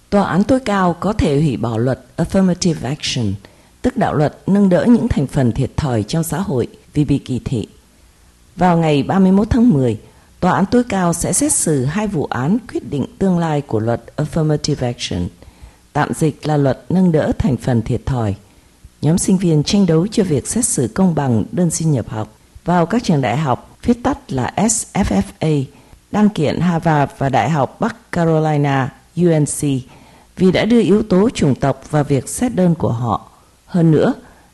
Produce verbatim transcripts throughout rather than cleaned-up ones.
Tòa án tối cao có thể hủy bỏ luật Affirmative Action, tức đạo luật nâng đỡ những thành phần thiệt thòi trong xã hội vì bị kỳ thị. Vào ngày ba mươi mốt tháng mười, Tòa án tối cao sẽ xét xử hai vụ án quyết định tương lai của luật Affirmative Action, tạm dịch là luật nâng đỡ thành phần thiệt thòi. Nhóm sinh viên tranh đấu cho việc xét xử công bằng đơn xin nhập học vào các trường đại học, viết tắt là S F F A, đang kiện Harvard và Đại học Bắc Carolina U N C vì đã đưa yếu tố chủng tộc vào việc xét đơn của họ. Hơn nữa,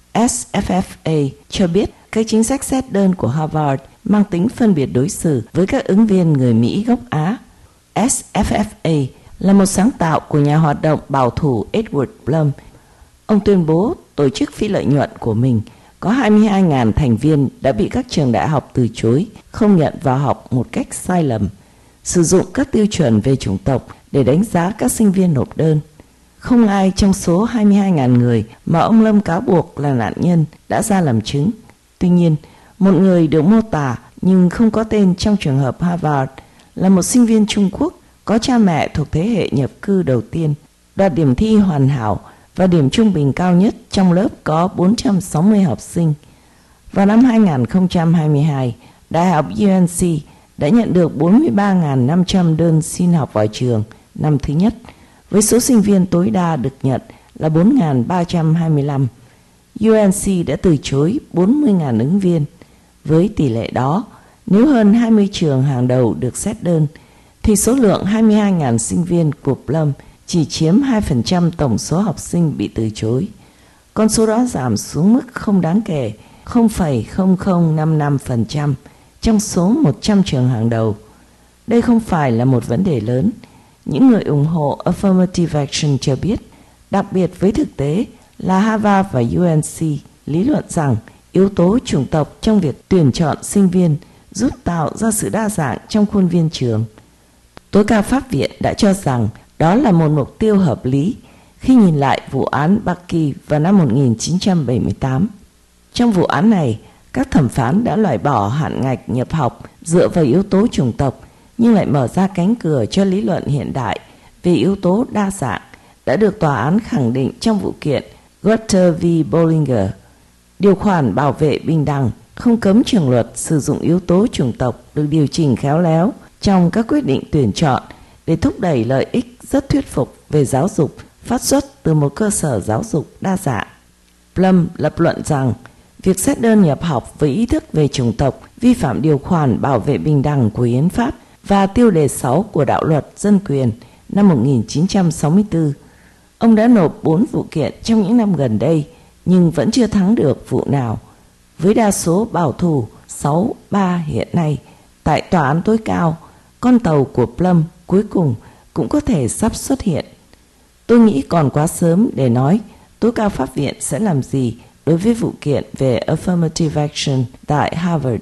S F F A cho biết các chính sách xét đơn của Harvard mang tính phân biệt đối xử với các ứng viên người Mỹ gốc Á. S F F A là một sáng tạo của nhà hoạt động bảo thủ Edward Blum. Ông tuyên bố tổ chức phi lợi nhuận của mình có hai mươi hai nghìn thành viên đã bị các trường đại học từ chối không nhận vào học một cách sai lầm, sử dụng các tiêu chuẩn về chủng tộc để đánh giá các sinh viên nộp đơn. Không ai trong số hai mươi hai nghìn người mà ông Lâm cáo buộc là nạn nhân đã ra làm chứng. Tuy nhiên, một người được mô tả nhưng không có tên trong trường hợp Harvard là một sinh viên Trung Quốc có cha mẹ thuộc thế hệ nhập cư đầu tiên, đạt điểm thi hoàn hảo và điểm trung bình cao nhất trong lớp có bốn trăm sáu mươi học sinh. Vào năm hai nghìn không trăm hai mươi hai, Đại học U N C đã nhận được bốn mươi ba nghìn năm trăm đơn xin học vào trường năm thứ nhất, với số sinh viên tối đa được nhận là bốn nghìn ba trăm hai mươi lăm. U N C đã từ chối bốn mươi nghìn ứng viên. Với tỷ lệ đó, nếu hơn hai mươi trường hàng đầu được xét đơn, thì số lượng hai mươi hai nghìn sinh viên của Blum chỉ chiếm hai phần trăm tổng số học sinh bị từ chối. Con số đó giảm xuống mức không đáng kể không phẩy không không năm năm phần trăm trong số một trăm trường hàng đầu. Đây không phải là một vấn đề lớn. Những người ủng hộ Affirmative Action cho biết, đặc biệt với thực tế là Harvard và U N C lý luận rằng yếu tố chủng tộc trong việc tuyển chọn sinh viên giúp tạo ra sự đa dạng trong khuôn viên trường. Tối cao pháp viện đã cho rằng đó là một mục tiêu hợp lý khi nhìn lại vụ án Bucky vào năm một nghìn chín trăm bảy mươi tám. Trong vụ án này, các thẩm phán đã loại bỏ hạn ngạch nhập học dựa vào yếu tố chủng tộc, nhưng lại mở ra cánh cửa cho lý luận hiện đại về yếu tố đa dạng đã được tòa án khẳng định trong vụ kiện Gutter v. Bollinger. Điều khoản bảo vệ bình đẳng không cấm trường luật sử dụng yếu tố chủng tộc được điều chỉnh khéo léo trong các quyết định tuyển chọn để thúc đẩy lợi ích rất thuyết phục về giáo dục phát xuất từ một cơ sở giáo dục đa dạng. Blum lập luận rằng việc xét đơn nhập học với ý thức về chủng tộc vi phạm điều khoản bảo vệ bình đẳng của Hiến pháp và tiêu đề sáu của đạo luật dân quyền năm một nghìn chín trăm sáu mươi tư. Ông đã nộp bốn vụ kiện trong những năm gần đây nhưng vẫn chưa thắng được vụ nào. Với đa số bảo thủ sáu ba hiện nay tại tòa án tối cao, con tàu của Blum cuối cùng cũng có thể sắp xuất hiện. Tôi nghĩ còn quá sớm để nói tối cao pháp viện sẽ làm gì đối với vụ kiện về Affirmative Action tại Harvard.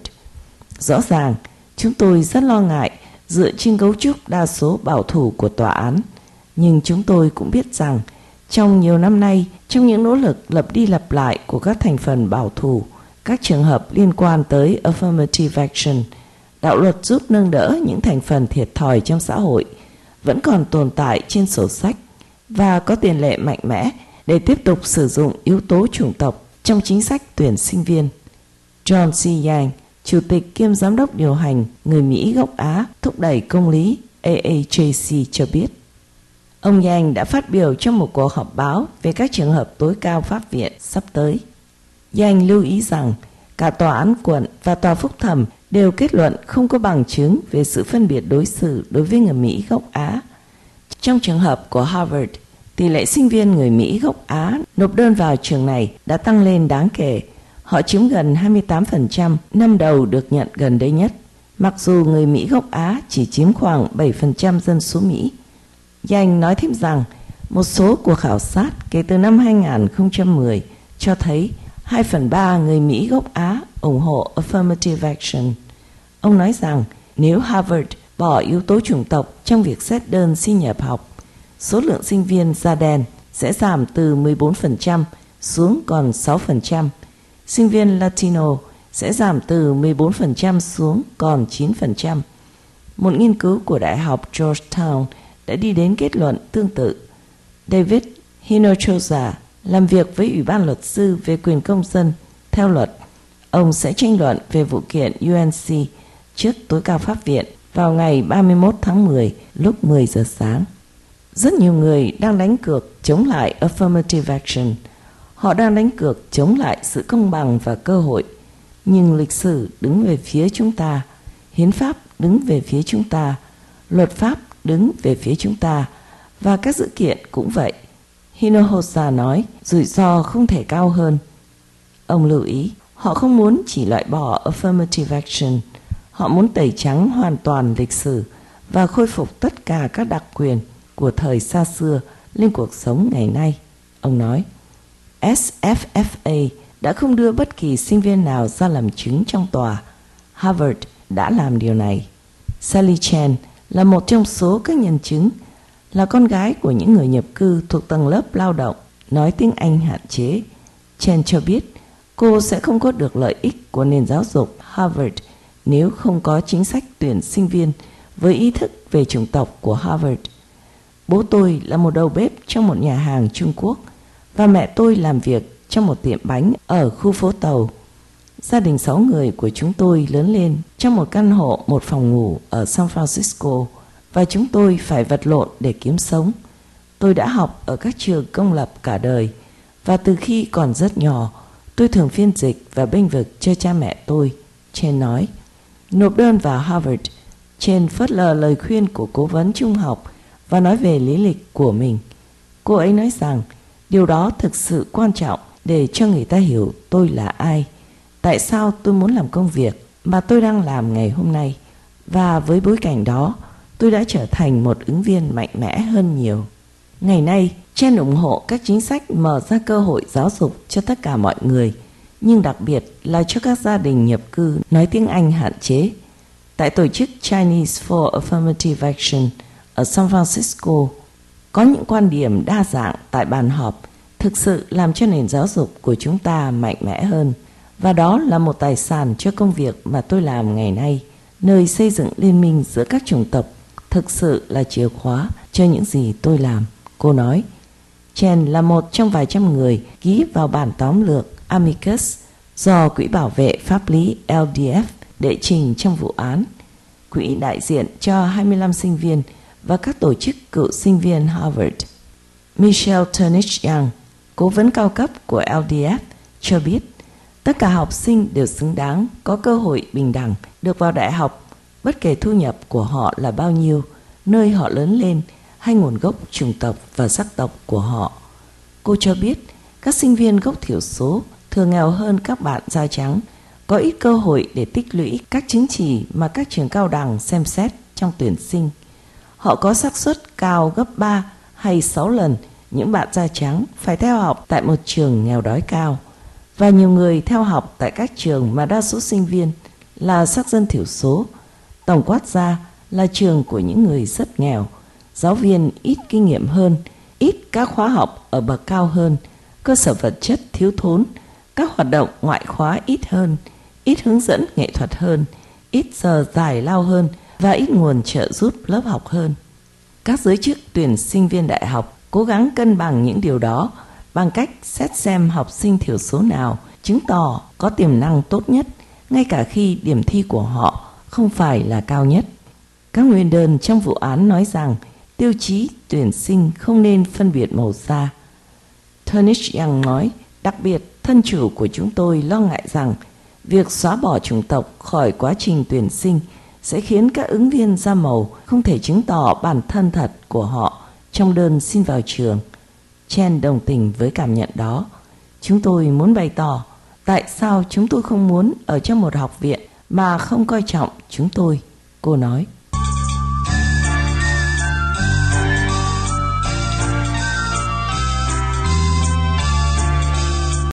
Rõ ràng, chúng tôi rất lo ngại dựa trên cấu trúc đa số bảo thủ của tòa án, nhưng chúng tôi cũng biết rằng trong nhiều năm nay, trong những nỗ lực lặp đi lặp lại của các thành phần bảo thủ, các trường hợp liên quan tới Affirmative Action, đạo luật giúp nâng đỡ những thành phần thiệt thòi trong xã hội vẫn còn tồn tại trên sổ sách và có tiền lệ mạnh mẽ để tiếp tục sử dụng yếu tố chủng tộc trong chính sách tuyển sinh viên. John C. Yang, Chủ tịch kiêm Giám đốc điều hành người Mỹ gốc Á thúc đẩy công lý A A J C cho biết. Ông Yang đã phát biểu trong một cuộc họp báo về các trường hợp tối cao pháp viện sắp tới. Yang lưu ý rằng cả tòa án quận và tòa phúc thẩm đều kết luận không có bằng chứng về sự phân biệt đối xử đối với người Mỹ gốc Á. Trong trường hợp của Harvard, tỷ lệ sinh viên người Mỹ gốc Á nộp đơn vào trường này đã tăng lên đáng kể. Họ chiếm gần hai mươi tám phần trăm năm đầu được nhận gần đây nhất, mặc dù người Mỹ gốc Á chỉ chiếm khoảng bảy phần trăm dân số Mỹ. Yang nói thêm rằng một số cuộc khảo sát kể từ năm hai nghìn không trăm mười cho thấy hai phần ba người Mỹ gốc Á ủng hộ Affirmative Action. Ông nói rằng nếu Harvard bỏ yếu tố chủng tộc trong việc xét đơn xin nhập học, số lượng sinh viên da đen sẽ giảm từ mười bốn phần trăm xuống còn sáu phần trăm. Sinh viên Latino sẽ giảm từ mười bốn phần trăm xuống còn chín phần trăm. Một nghiên cứu của Đại học Georgetown đã đi đến kết luận tương tự. David Hinojosa làm việc với Ủy ban luật sư về quyền công dân. Theo luật, ông sẽ tranh luận về vụ kiện u en xê trước tối cao pháp viện vào ngày ba mươi mốt tháng mười lúc mười giờ sáng. Rất nhiều người đang đánh cược chống lại affirmative action. Họ đang đánh cược chống lại sự công bằng và cơ hội. Nhưng lịch sử đứng về phía chúng ta, hiến pháp đứng về phía chúng ta, luật pháp đứng về phía chúng ta, và các dữ kiện cũng vậy. Hinojosa nói rủi ro không thể cao hơn. Ông lưu ý, họ không muốn chỉ loại bỏ affirmative action, họ muốn tẩy trắng hoàn toàn lịch sử và khôi phục tất cả các đặc quyền của thời xa xưa lên cuộc sống ngày nay. Ông nói, ét ép ép a đã không đưa bất kỳ sinh viên nào ra làm chứng trong tòa. Harvard đã làm điều này. Sally Chen là một trong số các nhân chứng, là con gái của những người nhập cư thuộc tầng lớp lao động, nói tiếng Anh hạn chế. Chen cho biết cô sẽ không có được lợi ích của nền giáo dục Harvard nếu không có chính sách tuyển sinh viên với ý thức về chủng tộc của Harvard. Bố tôi là một đầu bếp trong một nhà hàng Trung Quốc và mẹ tôi làm việc trong một tiệm bánh ở khu phố Tàu. Gia đình sáu người của chúng tôi lớn lên trong một căn hộ một phòng ngủ ở San Francisco và chúng tôi phải vật lộn để kiếm sống. Tôi đã học ở các trường công lập cả đời và từ khi còn rất nhỏ, tôi thường phiên dịch và bênh vực cho cha mẹ tôi. Chen nói, nộp đơn vào Harvard. Chen phớt lờ lời khuyên của cố vấn trung học và nói về lý lịch của mình. Cô ấy nói rằng điều đó thực sự quan trọng để cho người ta hiểu tôi là ai, tại sao tôi muốn làm công việc mà tôi đang làm ngày hôm nay. Và với bối cảnh đó, tôi đã trở thành một ứng viên mạnh mẽ hơn nhiều. Ngày nay, Chen ủng hộ các chính sách mở ra cơ hội giáo dục cho tất cả mọi người, nhưng đặc biệt là cho các gia đình nhập cư nói tiếng Anh hạn chế. Tại tổ chức Chinese for Affirmative Action ở San Francisco, có những quan điểm đa dạng tại bàn họp thực sự làm cho nền giáo dục của chúng ta mạnh mẽ hơn. Và đó là một tài sản cho công việc mà tôi làm ngày nay, nơi xây dựng liên minh giữa các chủng tộc thực sự là chìa khóa cho những gì tôi làm. Cô nói, Chen là một trong vài trăm người ký vào bản tóm lược Amicus do Quỹ Bảo vệ Pháp lý L D F đệ trình trong vụ án. Quỹ đại diện cho hai mươi lăm sinh viên và các tổ chức cựu sinh viên Harvard. Michelle Turnich-Young, cố vấn cao cấp của L D F, cho biết tất cả học sinh đều xứng đáng có cơ hội bình đẳng được vào đại học, bất kể thu nhập của họ là bao nhiêu, nơi họ lớn lên hay nguồn gốc chủng tộc và sắc tộc của họ. Cô cho biết các sinh viên gốc thiểu số thường nghèo hơn các bạn da trắng, có ít cơ hội để tích lũy các chứng chỉ mà các trường cao đẳng xem xét trong tuyển sinh. Họ có xác suất cao gấp ba hay sáu lần những bạn da trắng phải theo học tại một trường nghèo đói cao. Và nhiều người theo học tại các trường mà đa số sinh viên là sắc dân thiểu số. Tổng quát ra là trường của những người rất nghèo, giáo viên ít kinh nghiệm hơn, ít các khóa học ở bậc cao hơn, cơ sở vật chất thiếu thốn, các hoạt động ngoại khóa ít hơn, ít hướng dẫn nghệ thuật hơn, ít giờ giải lao hơn và ít nguồn trợ giúp lớp học hơn. Các giới chức tuyển sinh viên đại học cố gắng cân bằng những điều đó bằng cách xét xem học sinh thiểu số nào chứng tỏ có tiềm năng tốt nhất, ngay cả khi điểm thi của họ không phải là cao nhất. Các nguyên đơn trong vụ án nói rằng tiêu chí tuyển sinh không nên phân biệt màu da. Turnich-Young nói, đặc biệt thân chủ của chúng tôi lo ngại rằng việc xóa bỏ chủng tộc khỏi quá trình tuyển sinh sẽ khiến các ứng viên da màu không thể chứng tỏ bản thân thật của họ trong đơn xin vào trường. Chen đồng tình với cảm nhận đó. Chúng tôi muốn bày tỏ tại sao chúng tôi không muốn ở trong một học viện mà không coi trọng chúng tôi, cô nói.